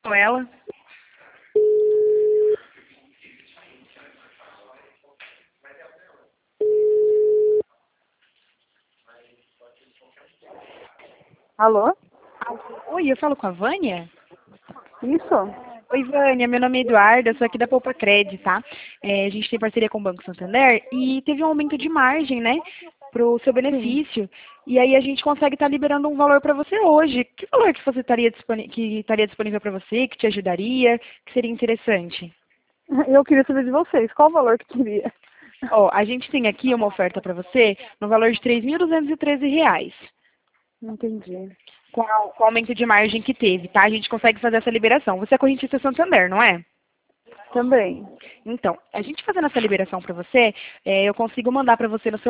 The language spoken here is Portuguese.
com ela. Alô? Oi, eu falo com a Vânia? Isso? Oi, Vânia, meu nome é Eduarda, sou aqui da Poupa Cred, tá? A gente tem parceria com o Banco Santander e teve um aumento de margem, né, pro seu benefício. E aí a gente consegue estar liberando um valor para você hoje. Que valor que você estaria disponível para você, que te ajudaria, que seria interessante? Eu queria saber de vocês, qual o valor que queria? Ó, a gente tem aqui uma oferta para você no valor de R$ 3.213. Não entendi. Com o aumento de margem que teve, tá? A gente consegue fazer essa liberação. Você é correntista Santander, não é? Também. Então, a gente fazendo essa liberação para você, eu consigo mandar para você no seu